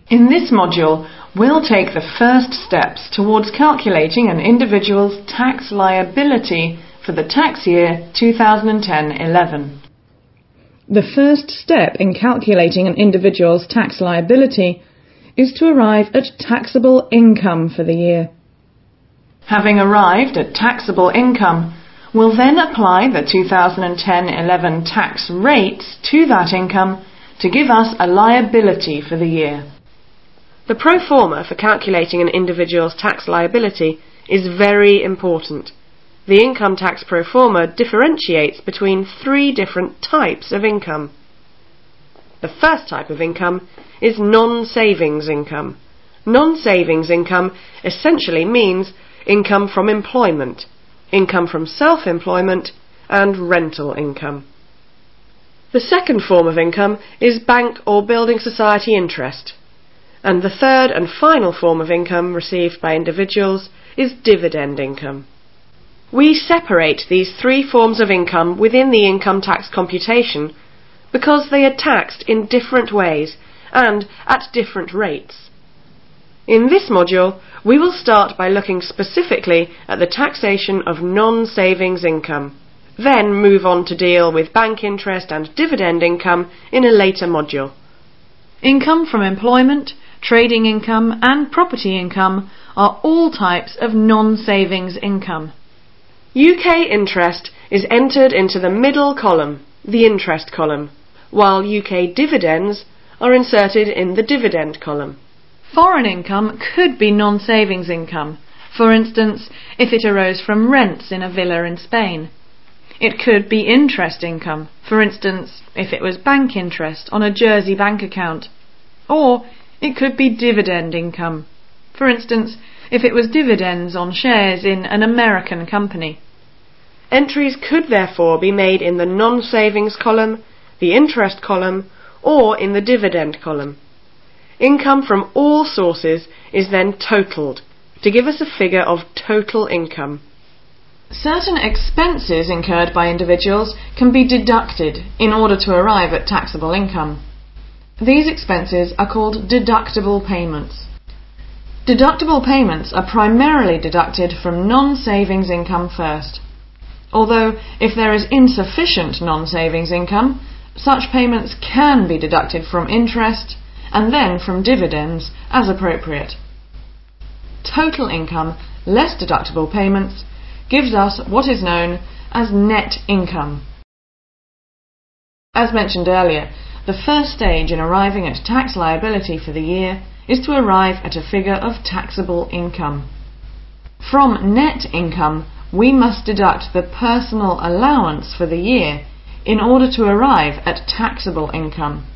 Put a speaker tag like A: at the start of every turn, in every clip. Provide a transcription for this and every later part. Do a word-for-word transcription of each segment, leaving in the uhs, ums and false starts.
A: In this module, we'll take the first steps towards calculating an individual's tax liability for the tax year two thousand ten eleven. The first step in calculating an individual's tax liability is to arrive at taxable income for the year. Having arrived at taxable income, we'll then apply the two thousand ten eleven tax rates to that income to give us a liability for the year.
B: The pro forma for calculating an individual's tax liability is very important. The income tax pro forma differentiates between three different types of income. The first type of income is non-savings income. Non-savings income essentially means income from employment, income from self-employment, and rental income. The second form of income is bank or building society interest. And the third and final form of income received by individuals is dividend income. We separate these three forms of income within the income tax computation because they are taxed in different ways and at different rates. In this module, we will start by looking specifically at the taxation of non-savings income, then move on to deal with bank interest and dividend income in a later module.
A: Income from employment, trading income and property income are all types of non-savings income.
B: U K interest is entered into the middle column, the interest column, while U K dividends are inserted in the dividend column.
A: Foreign income could be non-savings income, for instance, if it arose from rents in a villa in Spain. It could be interest income, for instance, if it was bank interest on a Jersey bank account. Or it could be dividend income, for instance, if it was dividends on shares in an American company.
B: Entries could therefore be made in the non-savings column, the interest column, or in the dividend column. Income from all sources is then totalled to give us a figure of total income.
A: Certain expenses incurred by individuals can be deducted in order to arrive at taxable income. These expenses are called deductible payments. Deductible payments are primarily deducted from non-savings income first. Although, if there is insufficient non-savings income, such payments can be deducted from interest and then from dividends as appropriate. Total income less deductible payments gives us what is known as net income. As mentioned earlier, the first stage in arriving at tax liability for the year is to arrive at a figure of taxable income. From net income, we must deduct the personal allowance for the year in order to arrive at taxable income.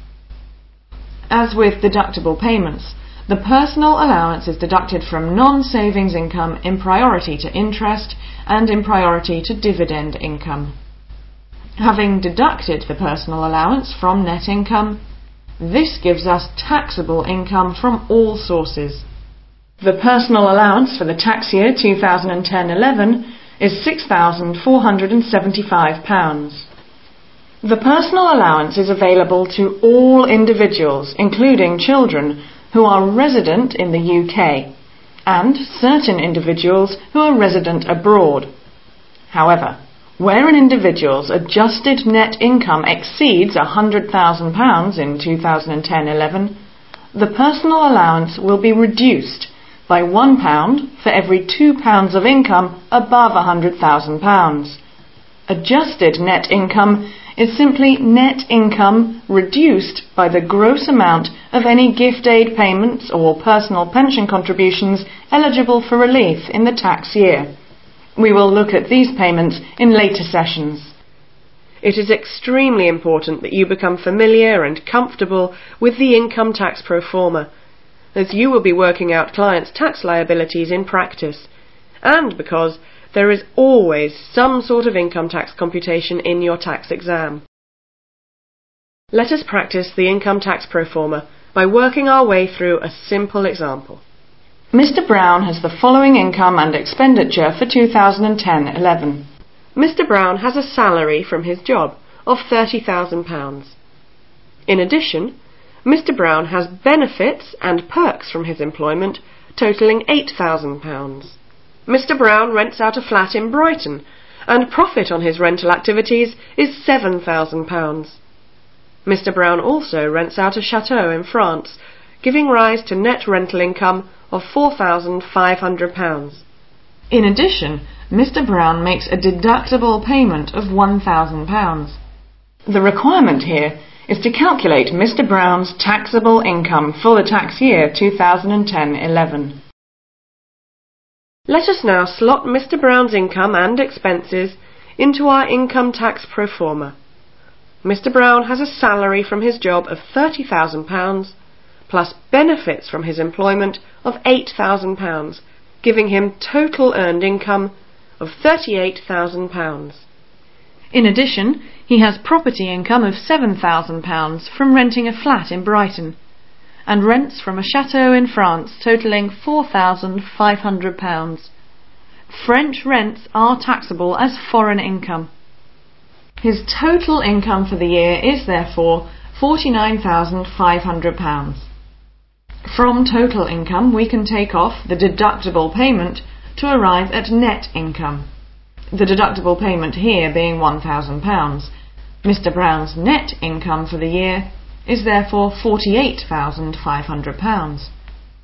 A: As with deductible payments, the personal allowance is deducted from non-savings income in priority to interest and in priority to dividend income. Having deducted the personal allowance from net income, this gives us taxable income from all sources. The personal allowance for the tax year two thousand ten eleven is six thousand four hundred seventy-five pounds. The personal allowance is available to all individuals, including children, who are resident in the U K, and certain individuals who are resident abroad. However, where an individual's adjusted net income exceeds one hundred thousand pounds in two thousand ten eleven, the personal allowance will be reduced by one pound for every two pounds of income above one hundred thousand pounds. Adjusted net income is simply net income reduced by the gross amount of any gift aid payments or personal pension contributions eligible for relief in the tax year. We will look at these payments in later sessions.
B: It is extremely important that you become familiar and comfortable with the income tax pro forma, as you will be working out clients' tax liabilities in practice, and because there is always some sort of income tax computation in your tax exam. Let us practice the income tax pro forma by working our way through a simple example.
A: Mister Brown has the following income and expenditure for two thousand ten eleven.
B: Mister Brown has a salary from his job of thirty thousand pounds. In addition, Mister Brown has benefits and perks from his employment totalling eight thousand pounds. Mister Brown rents out a flat in Brighton, and profit on his rental activities is seven thousand pounds. Mister Brown also rents out a chateau in France, giving rise to net rental income of four thousand five hundred pounds.
A: In addition, Mister Brown makes a deductible payment of one thousand pounds. The requirement here is to calculate Mister Brown's taxable income for the tax year two thousand ten eleven.
B: Let us now slot Mister Brown's income and expenses into our income tax pro forma. Mister Brown has a salary from his job of thirty thousand pounds, plus benefits from his employment of eight thousand pounds, giving him total earned income of thirty-eight thousand pounds.
A: In addition, he has property income of seven thousand pounds from renting a flat in Brighton, and rents from a chateau in France totalling four thousand five hundred pounds. French rents are taxable as foreign income. His total income for the year is therefore forty-nine thousand five hundred pounds. From total income we can take off the deductible payment to arrive at net income. The deductible payment here being one thousand pounds. Mister Brown's net income for the year is therefore forty-eight thousand five hundred pounds.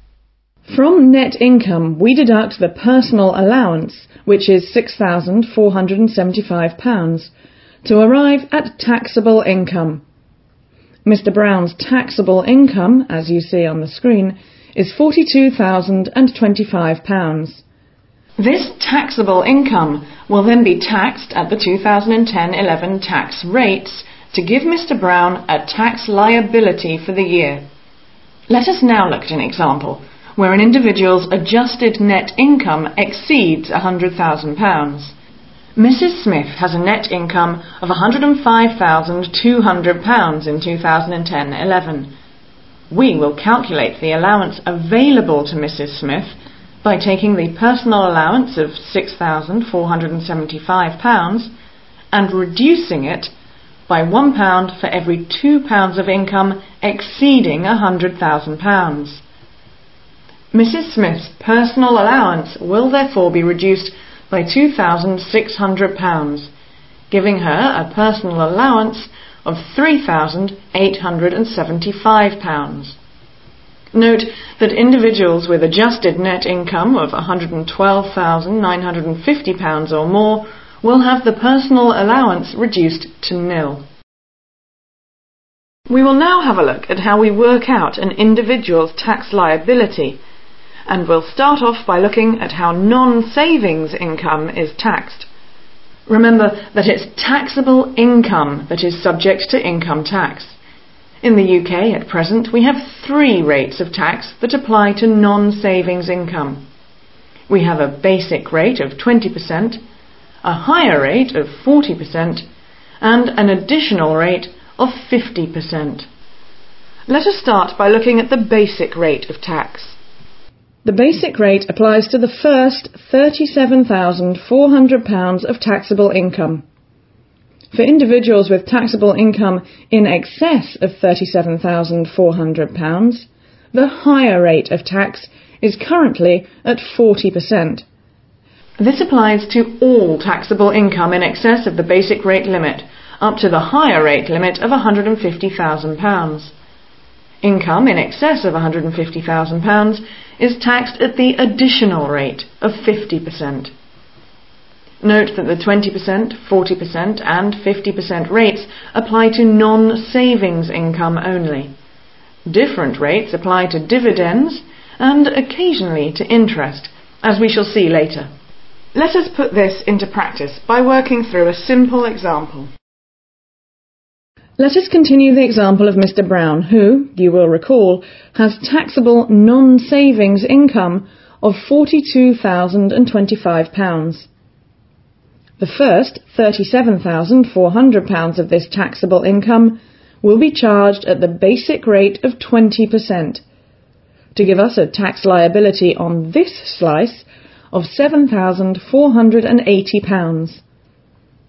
A: From net income we deduct the personal allowance, which is six thousand four hundred seventy-five pounds, to arrive at taxable income. Mister Brown's taxable income, as you see on the screen, is forty-two thousand twenty-five pounds. This taxable income will then be taxed at the two thousand ten eleven tax rates to give Mister Brown a tax liability for the year. Let us now look at an example where an individual's adjusted net income exceeds one hundred thousand pounds. Missus Smith has a net income of one hundred five thousand two hundred pounds in two thousand ten eleven. We will calculate the allowance available to Missus Smith by taking the personal allowance of six thousand four hundred seventy-five pounds and reducing it by one pound for every two pounds of income exceeding one hundred thousand pounds. Missus Smith's personal allowance will therefore be reduced by two thousand six hundred pounds, giving her a personal allowance of three thousand eight hundred seventy-five pounds. Note that individuals with adjusted net income of one hundred twelve thousand nine hundred fifty pounds or more will have the personal allowance reduced to nil. We will now have a look at how we work out an individual's tax liability, and we'll start off by looking at how non-savings income is taxed. Remember that it's taxable income that is subject to income tax. In the U K at present we have three rates of tax that apply to non-savings income. We have a basic rate of twenty percent, a higher rate of forty percent, and an additional rate of fifty percent. Let us start by looking at the basic rate of tax. The basic rate applies to the first thirty-seven thousand four hundred pounds of taxable income. For individuals with taxable income in excess of thirty-seven thousand four hundred pounds, the higher rate of tax is currently at forty percent. This applies to all taxable income in excess of the basic rate limit, up to the higher rate limit of one hundred fifty thousand pounds. Income in excess of one hundred fifty thousand pounds is taxed at the additional rate of fifty percent. Note that the twenty percent, forty percent and fifty percent rates apply to non-savings income only. Different rates apply to dividends and occasionally to interest, as we shall see later. Let us put this into practice by working through a simple example. Let us continue the example of Mister Brown, who, you will recall, has taxable non-savings income of forty-two thousand twenty-five pounds. The first thirty-seven thousand four hundred pounds of this taxable income will be charged at the basic rate of twenty percent, to give us a tax liability on this slice of seven thousand four hundred eighty pounds.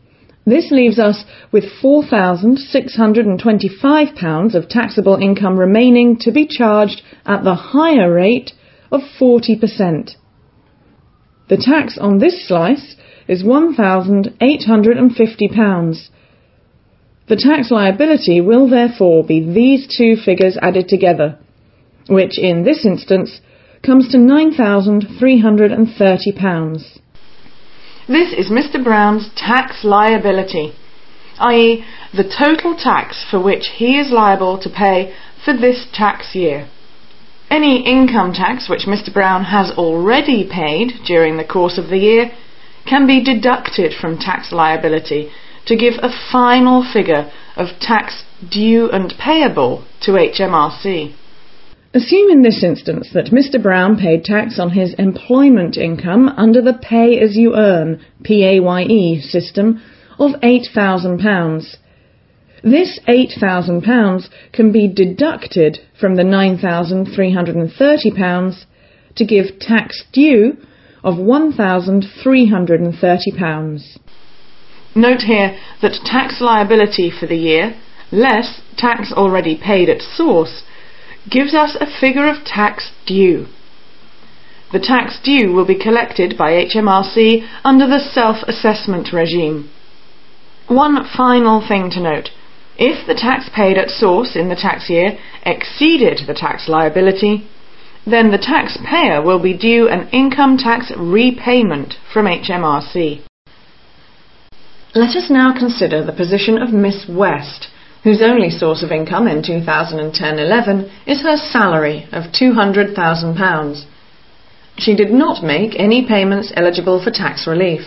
A: This leaves us with four thousand six hundred twenty-five pounds of taxable income remaining to be charged at the higher rate of forty percent. The tax on this slice is one thousand eight hundred fifty pounds. The tax liability will therefore be these two figures added together, which in this instance comes to nine thousand three hundred thirty pounds. This is Mister Brown's tax liability, that is the total tax for which he is liable to pay for this tax year. Any income tax which Mister Brown has already paid during the course of the year can be deducted from tax liability to give a final figure of tax due and payable to H M R C. Assume in this instance that Mister Brown paid tax on his employment income under the pay-as-you-earn P A Y E system of eight thousand pounds. This eight thousand pounds can be deducted from the nine thousand three hundred thirty pounds to give tax due of one thousand three hundred thirty pounds. Note here that tax liability for the year, less tax already paid at source, gives us a figure of tax due. The tax due will be collected by H M R C under the self-assessment regime. One final thing to note. If the tax paid at source in the tax year exceeded the tax liability, then the taxpayer will be due an income tax repayment from H M R C. Let us now consider the position of Miss West, whose only source of income in two thousand ten eleven is her salary of two hundred thousand pounds. She did not make any payments eligible for tax relief.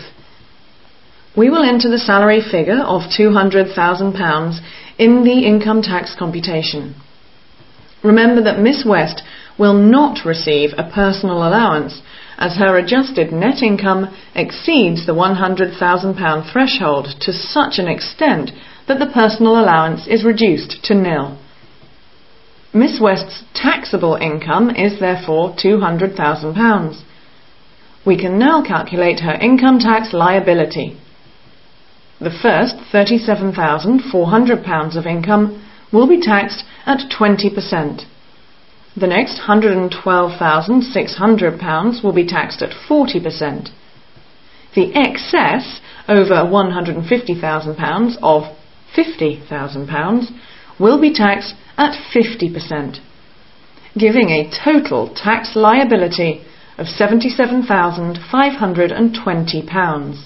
A: We will enter the salary figure of two hundred thousand pounds in the income tax computation. Remember that Miss West will not receive a personal allowance, as her adjusted net income exceeds the one hundred thousand pound threshold to such an extent that the personal allowance is reduced to nil. Miss West's taxable income is therefore two hundred thousand pounds. We can now calculate her income tax liability. The first thirty-seven thousand four hundred pounds of income will be taxed at twenty percent. The next one hundred twelve thousand six hundred pounds will be taxed at forty percent. The excess over one hundred fifty thousand pounds of fifty thousand pounds will be taxed at fifty percent, giving a total tax liability of seventy-seven thousand five hundred twenty pounds.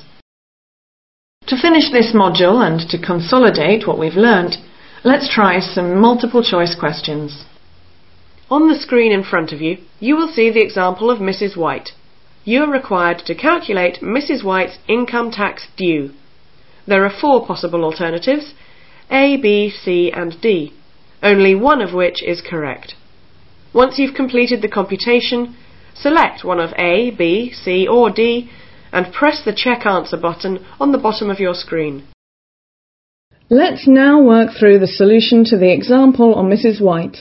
A: To finish this module and to consolidate what we've learnt, let's try some multiple choice questions.
B: On the screen in front of you, you will see the example of Missus White. You are required to calculate Missus White's income tax due. There are four possible alternatives, A, B, C and D, only one of which is correct. Once you've completed the computation, select one of A, B, C or D and press the check answer button on the bottom of your screen.
A: Let's now work through the solution to the example on Missus White.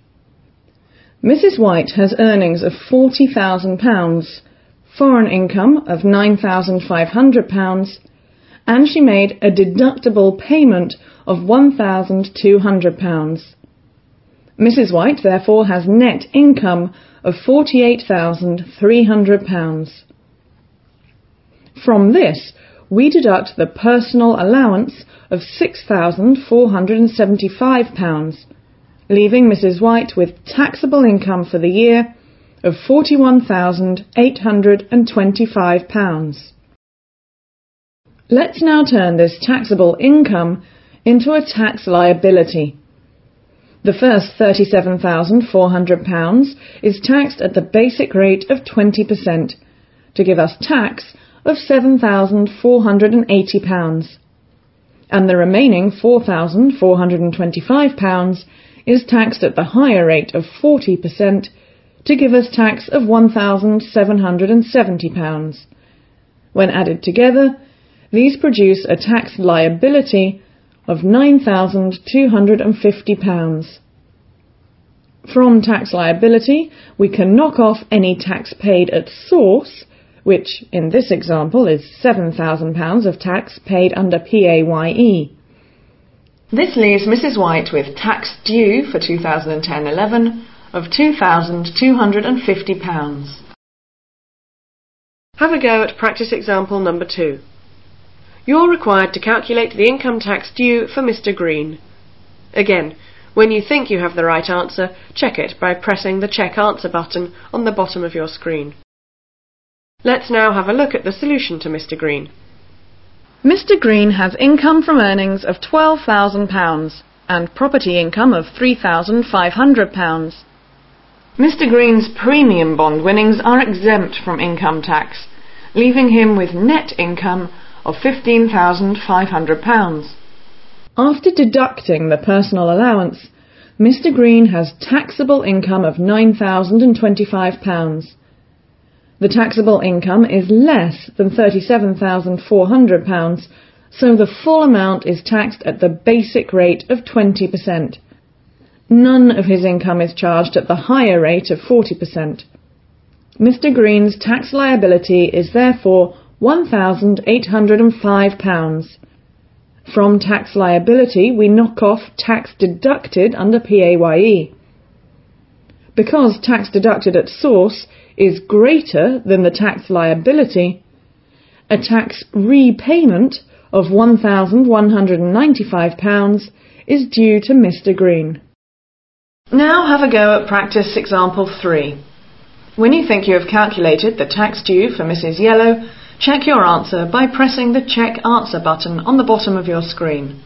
A: Missus White has earnings of forty thousand pounds, foreign income of nine thousand five hundred pounds, and she made a deductible payment of one thousand two hundred pounds. Missus White therefore has net income of forty-eight thousand three hundred pounds. From this, we deduct the personal allowance of six thousand four hundred seventy-five pounds, leaving Missus White with taxable income for the year of forty-one thousand eight hundred twenty-five pounds. Let's now turn this taxable income into a tax liability. The first thirty-seven thousand four hundred pounds is taxed at the basic rate of twenty percent to give us tax of seven thousand four hundred eighty pounds, and the remaining four thousand four hundred twenty-five pounds is taxed at the higher rate of forty percent to give us tax of one thousand seven hundred seventy pounds. When added together, these produce a tax liability of nine thousand two hundred fifty pounds. From tax liability, we can knock off any tax paid at source, which in this example is seven thousand pounds of tax paid under P A Y E. This leaves Missus White with tax due for two thousand ten eleven of two thousand two hundred fifty pounds.
B: Have a go at practice example number two. You're required to calculate the income tax due for Mister Green. Again, when you think you have the right answer, check it by pressing the Check Answer button on the bottom of your screen. Let's now have a look at the solution to Mister Green.
A: Mister Green has income from earnings of twelve thousand pounds and property income of three thousand five hundred pounds. Mister Green's premium bond winnings are exempt from income tax, leaving him with net income of fifteen thousand five hundred pounds. After deducting the personal allowance, Mister Green has taxable income of nine thousand twenty-five pounds. The taxable income is less than thirty-seven thousand four hundred pounds, so the full amount is taxed at the basic rate of twenty percent. None of his income is charged at the higher rate of forty percent. Mister Green's tax liability is therefore one thousand eight hundred five pounds. From tax liability, we knock off tax deducted under P A Y E. Because tax deducted at source is greater than the tax liability, a tax repayment of one thousand one hundred ninety-five pounds is due to Mister Green. Now have a go at practice example three. When you think you have calculated the tax due for Missus Yellow, check your answer by pressing the Check Answer button on the bottom of your screen.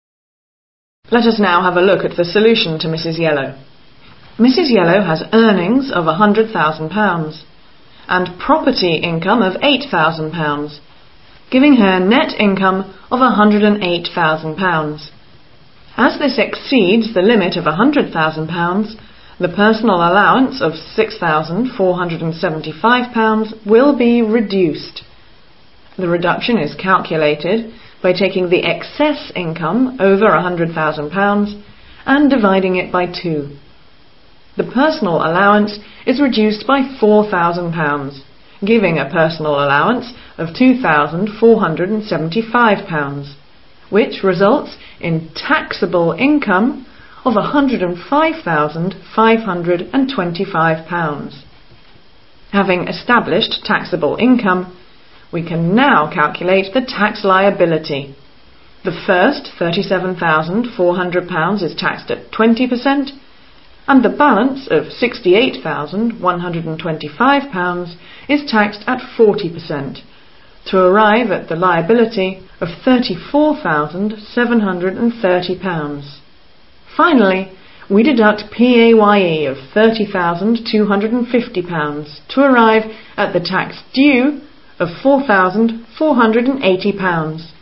A: Let us now have a look at the solution to Missus Yellow. Missus Yellow has earnings of one hundred thousand pounds and property income of eight thousand pounds, giving her net income of one hundred eight thousand pounds. As this exceeds the limit of one hundred thousand pounds, the personal allowance of six thousand four hundred seventy-five pounds will be reduced. The reduction is calculated by taking the excess income over one hundred thousand pounds and dividing it by two. The personal allowance is reduced by four thousand pounds, giving a personal allowance of two thousand four hundred seventy-five pounds, which results in taxable income of one hundred five thousand five hundred twenty-five pounds. Having established taxable income, we can now calculate the tax liability. The first thirty-seven thousand four hundred pounds is taxed at twenty percent, and the balance of sixty-eight thousand one hundred twenty-five pounds is taxed at forty percent, to arrive at the liability of thirty-four thousand seven hundred thirty pounds. Finally, we deduct P A Y E of thirty thousand two hundred fifty pounds to arrive at the tax due of four thousand four hundred eighty pounds.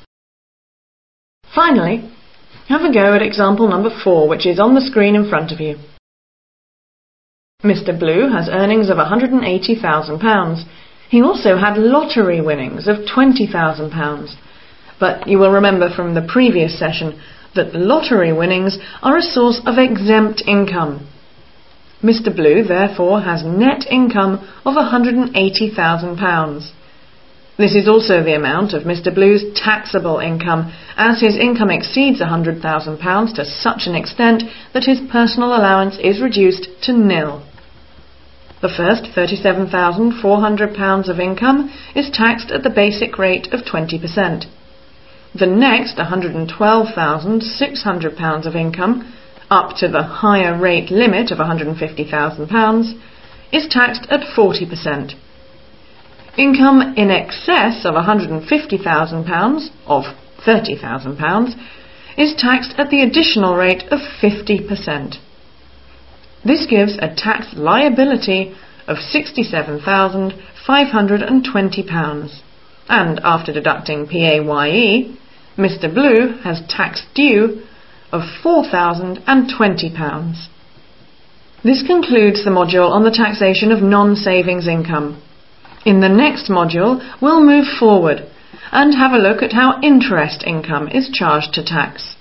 A: Finally, have a go at example number four, which is on the screen in front of you. Mister Blue has earnings of one hundred eighty thousand pounds. He also had lottery winnings of twenty thousand pounds. But you will remember from the previous session that lottery winnings are a source of exempt income. Mister Blue therefore has net income of one hundred eighty thousand pounds. This is also the amount of Mister Blue's taxable income, as his income exceeds one hundred thousand pounds to such an extent that his personal allowance is reduced to nil. The first thirty-seven thousand four hundred pounds of income is taxed at the basic rate of twenty percent. The next one hundred twelve thousand six hundred pounds of income, up to the higher rate limit of one hundred fifty thousand pounds, is taxed at forty percent. Income in excess of one hundred fifty thousand pounds, of thirty thousand pounds, is taxed at the additional rate of fifty percent. This gives a tax liability of sixty-seven thousand five hundred twenty pounds, and after deducting P A Y E, Mister Blue has tax due of four thousand twenty pounds. This concludes the module on the taxation of non-savings income. In the next module, we'll move forward and have a look at how interest income is charged to tax.